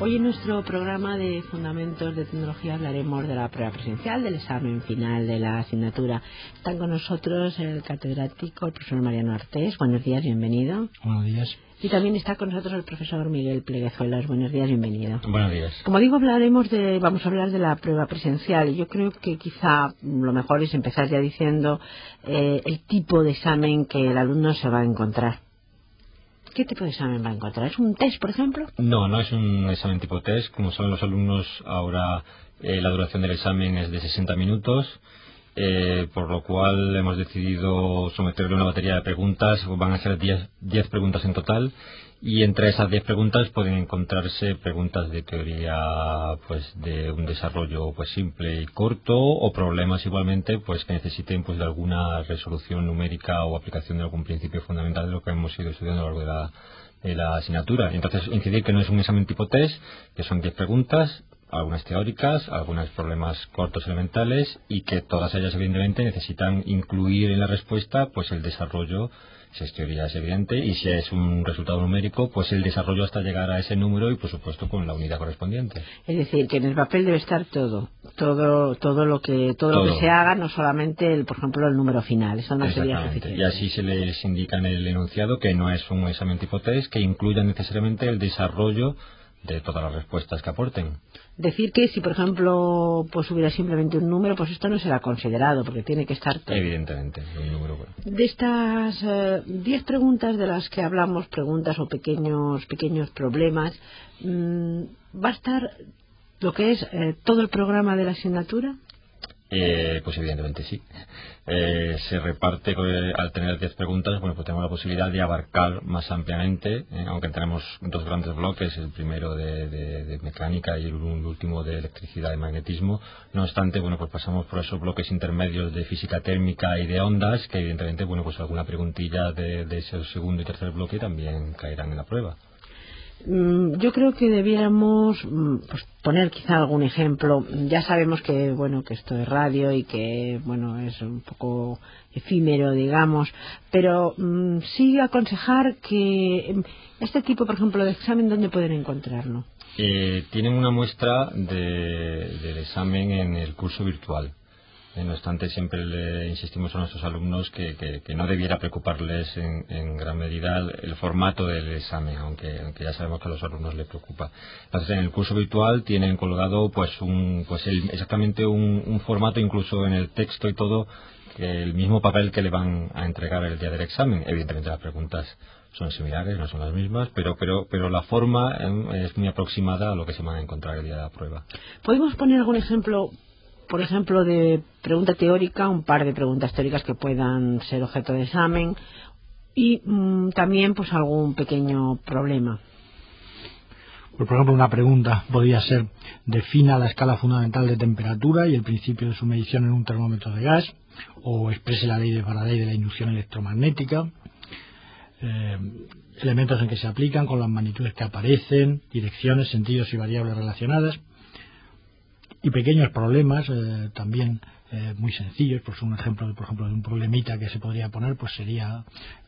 Hoy en nuestro programa de Fundamentos de Tecnología hablaremos de la prueba presencial, del examen final de la asignatura. Están con nosotros el catedrático, el profesor Mariano Artés. Buenos días, bienvenido. Buenos días. Y también está con nosotros el profesor Miguel Pleguezuelas. Buenos días, bienvenido. Buenos días. Como digo, vamos a hablar de la prueba presencial. Y yo creo que quizá lo mejor es empezar ya diciendo el tipo de examen que el alumno se va a encontrar. ¿Qué tipo de examen va a encontrar? ¿Es un test, por ejemplo? No es un examen tipo test. Como saben los alumnos, ahora la duración del examen es de 60 minutos, por lo cual hemos decidido someterle una batería de preguntas. Van a ser 10 preguntas en total, y entre esas 10 preguntas pueden encontrarse preguntas de teoría, pues de un desarrollo pues simple y corto, o problemas igualmente pues que necesiten pues de alguna resolución numérica o aplicación de algún principio fundamental de lo que hemos ido estudiando a lo largo de la asignatura. Entonces, incidir que no es un examen tipo test, que son 10 preguntas, algunas teóricas, algunos problemas cortos elementales, y que todas ellas evidentemente necesitan incluir en la respuesta pues el desarrollo. Si es teoría es evidente, y si es un resultado numérico, pues el desarrollo hasta llegar a ese número, y por supuesto con la unidad correspondiente. Es decir, que en el papel debe estar todo lo que se haga, no solamente por ejemplo el número final. Eso no sería suficiente. Y así se les indica en el enunciado que no es un examen tipo test que incluya necesariamente el desarrollo de todas las respuestas que aporten. Decir que si, por ejemplo, pues hubiera simplemente un número, pues esto no será considerado, porque tiene que estar todo. Evidentemente, un número. De estas 10 preguntas de las que hablamos, preguntas o pequeños problemas, ¿va a estar lo que es todo el programa de la asignatura? Pues evidentemente sí. Se reparte, al tener 10 preguntas, bueno, pues tenemos la posibilidad de abarcar más ampliamente, aunque tenemos dos grandes bloques, el primero de mecánica y el último de electricidad y magnetismo. No obstante, bueno, pues pasamos por esos bloques intermedios de física térmica y de ondas, que evidentemente, bueno, pues alguna preguntilla de ese segundo y tercer bloque también caerán en la prueba. Yo creo que debiéramos pues poner quizá algún ejemplo. Ya sabemos que que esto es radio y que es un poco efímero, digamos, pero sí aconsejar que este tipo, por ejemplo, de examen, ¿dónde pueden encontrarlo? Tienen una muestra del examen en el curso virtual. No obstante, siempre le insistimos a nuestros alumnos que no debiera preocuparles en gran medida el formato del examen, aunque ya sabemos que a los alumnos les preocupa. Entonces, en el curso virtual tienen colgado exactamente un formato, incluso en el texto y todo, el mismo papel que le van a entregar el día del examen. Evidentemente las preguntas son similares, no son las mismas, pero la forma es muy aproximada a lo que se van a encontrar el día de la prueba. ¿Podemos poner algún ejemplo? Por ejemplo, de pregunta teórica, un par de preguntas teóricas que puedan ser objeto de examen, y también pues algún pequeño problema. Pues, por ejemplo, una pregunta podría ser: defina la escala fundamental de temperatura y el principio de su medición en un termómetro de gas, o exprese la ley de Faraday de la inducción electromagnética, elementos en que se aplican, con las magnitudes que aparecen, direcciones, sentidos y variables relacionadas. Y pequeños problemas también muy sencillos. Pues un ejemplo, por ejemplo, de un problemita que se podría poner, pues sería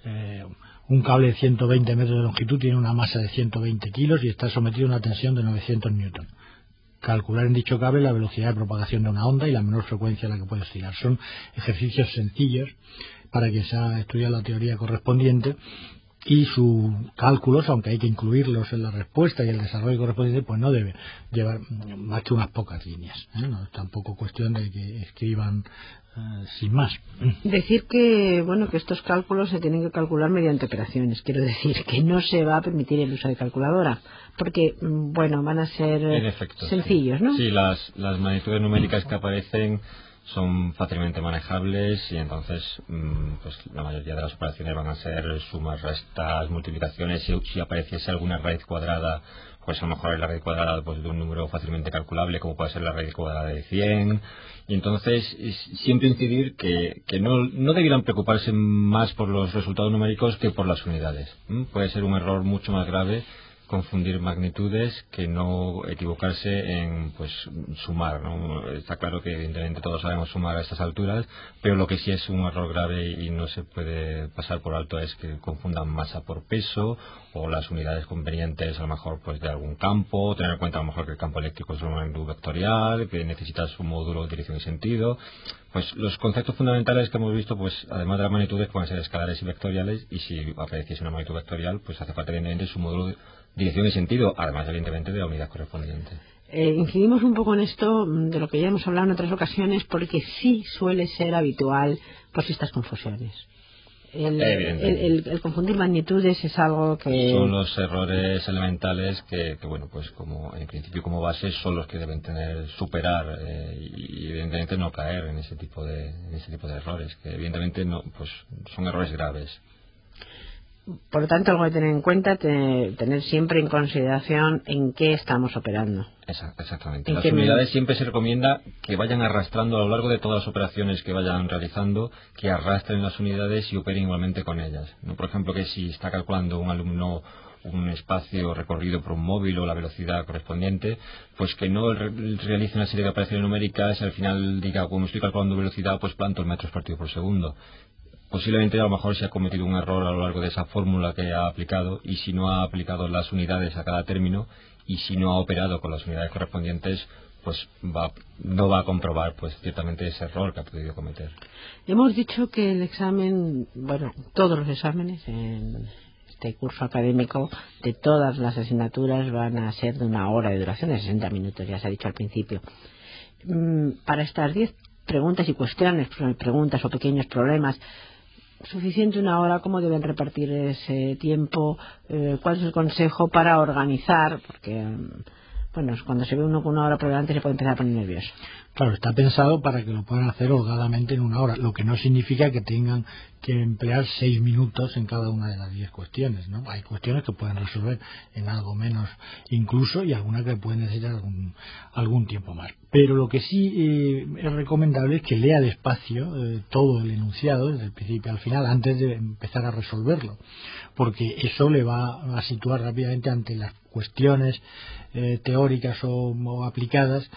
un cable de 120 metros de longitud, tiene una masa de 120 kilos y está sometido a una tensión de 900 newton. Calcular en dicho cable la velocidad de propagación de una onda y la menor frecuencia a la que puede oscilar. Son ejercicios sencillos para quien se ha estudiado la teoría correspondiente, y sus cálculos, aunque hay que incluirlos en la respuesta y el desarrollo correspondiente, pues no debe llevar más que unas pocas líneas, no es tampoco cuestión de que escriban sin más. Decir que que estos cálculos se tienen que calcular mediante operaciones. Quiero decir que no se va a permitir el uso de calculadora, porque van a ser sencillos, sí. ¿no? Sí, las magnitudes numéricas que aparecen son fácilmente manejables, y entonces pues la mayoría de las operaciones van a ser sumas, restas, multiplicaciones. Si apareciese alguna raíz cuadrada, pues a lo mejor es la raíz cuadrada pues de un número fácilmente calculable, como puede ser la raíz cuadrada de 100. Y entonces siempre incidir que no debieran preocuparse más por los resultados numéricos que por las unidades. Puede ser un error mucho más grave confundir magnitudes que no equivocarse en pues sumar, ¿no? Está claro que evidentemente todos sabemos sumar a estas alturas, pero lo que sí es un error grave y no se puede pasar por alto es que confundan masa por peso o las unidades convenientes a lo mejor pues de algún campo, tener en cuenta a lo mejor que el campo eléctrico es una magnitud vectorial, que necesitas un módulo de dirección y sentido. Pues los conceptos fundamentales que hemos visto, pues además de las magnitudes, pueden ser escalares y vectoriales, y si apareciese una magnitud vectorial, pues hace falta evidentemente su módulo de dirección y sentido, además evidentemente de la unidad correspondiente. Incidimos un poco en esto de lo que ya hemos hablado en otras ocasiones, porque sí suele ser habitual pues estas confusiones. El confundir magnitudes es algo que son los errores elementales que bueno, pues como en principio como base son los que deben superar y evidentemente no caer en ese tipo de errores, que evidentemente no, pues son errores graves. Por lo tanto, algo que tener en cuenta, tener siempre en consideración en qué estamos operando. Exactamente. Las unidades siempre se recomienda que vayan arrastrando a lo largo de todas las operaciones que vayan realizando, que arrastren las unidades y operen igualmente con ellas, ¿no? Por ejemplo, que si está calculando un alumno un espacio recorrido por un móvil o la velocidad correspondiente, pues que no realice una serie de operaciones numéricas y al final diga, como estoy calculando velocidad, pues planto el metros partido por segundo. Posiblemente a lo mejor se ha cometido un error a lo largo de esa fórmula que ha aplicado, y si no ha aplicado las unidades a cada término y si no ha operado con las unidades correspondientes, pues no va a comprobar pues ciertamente ese error que ha podido cometer. Hemos dicho que el examen, bueno, todos los exámenes en este curso académico de todas las asignaturas van a ser de 1 hora de duración, de 60 minutos, ya se ha dicho al principio. Para estas 10 preguntas y cuestiones, preguntas o pequeños problemas, ¿suficiente 1 hora? ¿Cómo deben repartir ese tiempo? ¿Cuál es el consejo para organizar? Porque, bueno, cuando se ve uno con 1 hora por delante se puede empezar a poner nervioso. Claro, está pensado para que lo puedan hacer holgadamente en 1 hora, lo que no significa que tengan que emplear 6 minutos en cada una de las 10 cuestiones, ¿no? Hay cuestiones que pueden resolver en algo menos incluso y algunas que pueden necesitar algún tiempo más. Pero lo que sí es recomendable es que lea despacio todo el enunciado desde el principio al final antes de empezar a resolverlo, porque eso le va a situar rápidamente ante las cuestiones teóricas o aplicadas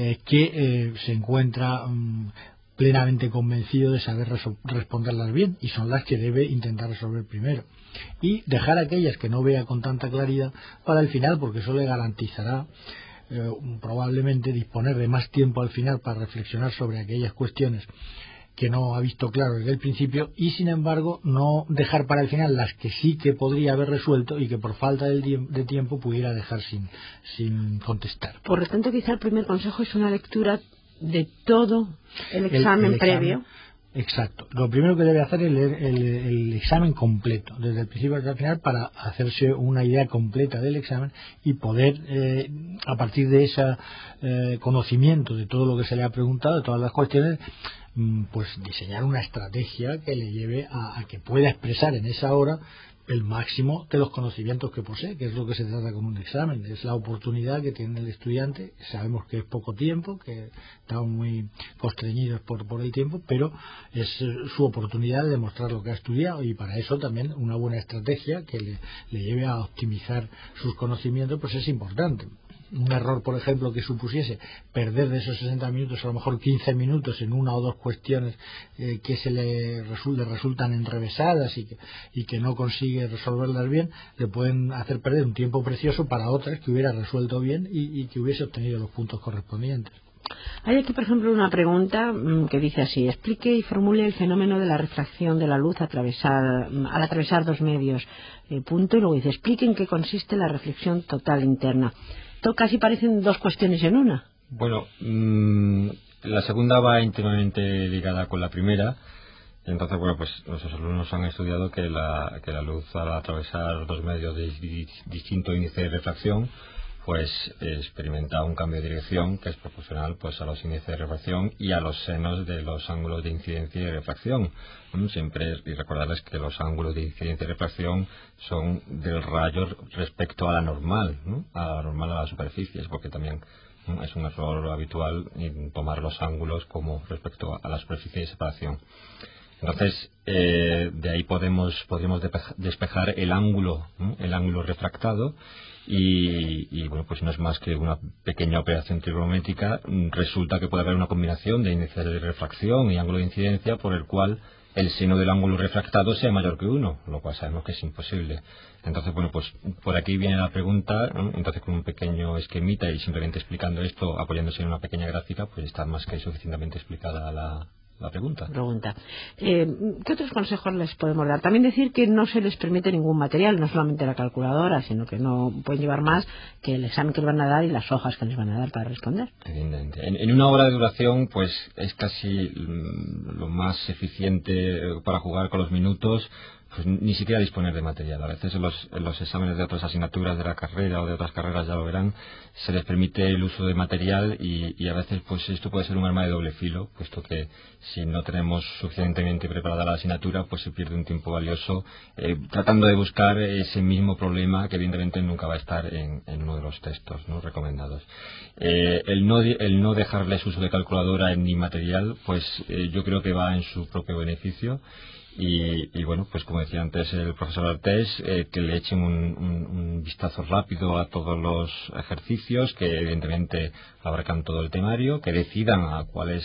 que se encuentra plenamente convencido de saber responderlas bien, y son las que debe intentar resolver primero, y dejar aquellas que no vea con tanta claridad para el final, porque eso le garantizará probablemente disponer de más tiempo al final para reflexionar sobre aquellas cuestiones que no ha visto claro desde el principio, y sin embargo no dejar para el final las que sí que podría haber resuelto y que por falta de tiempo pudiera dejar sin contestar. Por lo tanto, quizá el primer consejo es una lectura de todo el examen previo. Exacto. Lo primero que debe hacer es leer el examen completo, desde el principio hasta el final, para hacerse una idea completa del examen y poder, a partir de ese conocimiento de todo lo que se le ha preguntado, de todas las cuestiones, pues diseñar una estrategia que le lleve a que pueda expresar en esa hora el máximo de los conocimientos que posee, que es lo que se trata con un examen. Es la oportunidad que tiene el estudiante. Sabemos que es poco tiempo, que estamos muy constreñidos por el tiempo, pero es su oportunidad de demostrar lo que ha estudiado, y para eso también una buena estrategia que le lleve a optimizar sus conocimientos pues es importante. Un error, por ejemplo, que supusiese perder de esos 60 minutos a lo mejor 15 minutos en 1 o 2 cuestiones que se le resultan enrevesadas y que no consigue resolverlas bien, le pueden hacer perder un tiempo precioso para otras que hubiera resuelto bien y que hubiese obtenido los puntos correspondientes. Hay aquí, por ejemplo, una pregunta que dice así: explique y formule el fenómeno de la refracción de la luz al atravesar 2 medios. Punto, y luego dice: explique en qué consiste la reflexión total interna. Esto casi parecen 2 cuestiones en una. Bueno, la segunda va íntimamente ligada con la primera. Entonces, bueno, pues nuestros alumnos han estudiado que la luz, al atravesar 2 medios de distinto índice de refracción, pues experimenta un cambio de dirección que es proporcional pues a los índices de refracción y a los senos de los ángulos de incidencia y de refracción. Siempre, y recordarles que los ángulos de incidencia y refracción son del rayo respecto a la normal, ¿no? A la normal a las superficies, porque también es un error habitual tomar los ángulos como respecto a la superficie de separación. Entonces, de ahí podríamos despejar el ángulo refractado y bueno, pues no es más que una pequeña operación trigonométrica. Resulta que puede haber una combinación de índice de refracción y ángulo de incidencia por el cual el seno del ángulo refractado sea mayor que 1, lo cual sabemos que es imposible. Entonces, bueno, pues por aquí viene la pregunta, ¿no? Entonces, con un pequeño esquemita y simplemente explicando esto, apoyándose en una pequeña gráfica, pues está más que suficientemente explicada la pregunta. ¿Qué otros consejos les podemos dar? También decir que no se les permite ningún material, no solamente la calculadora, sino que no pueden llevar más que el examen que les van a dar y las hojas que les van a dar para responder. Evidentemente. En una hora de duración, pues es casi lo más eficiente para jugar con los minutos. Pues ni siquiera disponer de material. A veces en los exámenes de otras asignaturas de la carrera o de otras carreras, ya lo verán, se les permite el uso de material y a veces pues esto puede ser un arma de doble filo, puesto que si no tenemos suficientemente preparada la asignatura, pues se pierde un tiempo valioso tratando de buscar ese mismo problema que evidentemente nunca va a estar en uno de los textos, ¿no?, recomendados. El no dejarles uso de calculadora ni material, pues yo creo que va en su propio beneficio. Y bueno, pues como decía antes el profesor Artés, que le echen un vistazo rápido a todos los ejercicios, que evidentemente abarcan todo el temario, que decidan a cuáles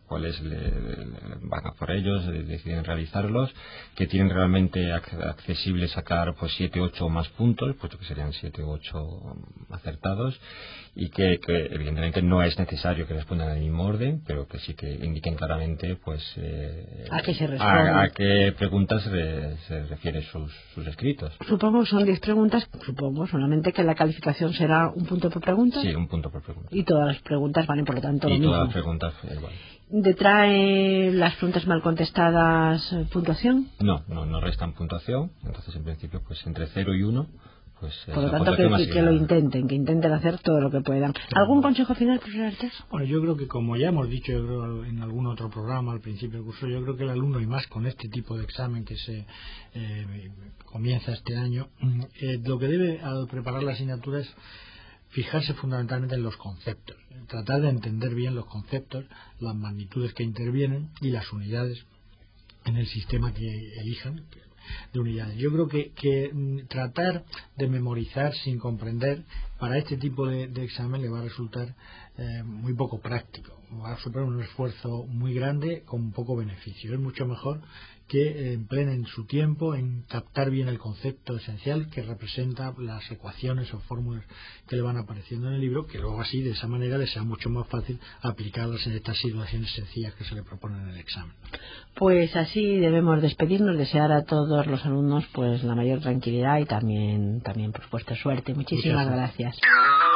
van a por ellos, deciden realizarlos, que tienen realmente accesible sacar pues 7, 8 o más puntos, puesto que serían 7 u 8 acertados, y que evidentemente no es necesario que respondan en el mismo orden, pero que sí que indiquen claramente pues a qué se responde, a qué preguntas se refieren sus escritos. Supongo que son 10 preguntas, solamente que la calificación será un punto por pregunta. Sí, un punto por pregunta. Y todas las preguntas valen, por lo tanto, lo mismo. Y todas las preguntas igual. ¿Detrae las preguntas mal contestadas puntuación? No restan puntuación. Entonces, en principio, pues entre 0 y 1, pues por lo tanto, que lo intenten, que intenten hacer todo lo que puedan. ¿Algún consejo final, profesor Artés? Bueno, yo creo que, como ya hemos dicho, yo creo, en algún otro programa al principio del curso, yo creo que el alumno, y más con este tipo de examen que se comienza este año, lo que debe al preparar la asignatura es fijarse fundamentalmente en los conceptos, tratar de entender bien los conceptos, las magnitudes que intervienen y las unidades en el sistema que elijan de unidades. Yo creo que tratar de memorizar sin comprender para este tipo de examen le va a resultar muy poco práctico, va a suponer un esfuerzo muy grande con poco beneficio. Es mucho mejor que empleen su tiempo en captar bien el concepto esencial que representa las ecuaciones o fórmulas que le van apareciendo en el libro, que luego así de esa manera les sea mucho más fácil aplicarlas en estas situaciones sencillas que se le proponen en el examen. Pues así debemos despedirnos, desear a todos los alumnos pues la mayor tranquilidad y también por supuesto suerte. Muchísimas gracias.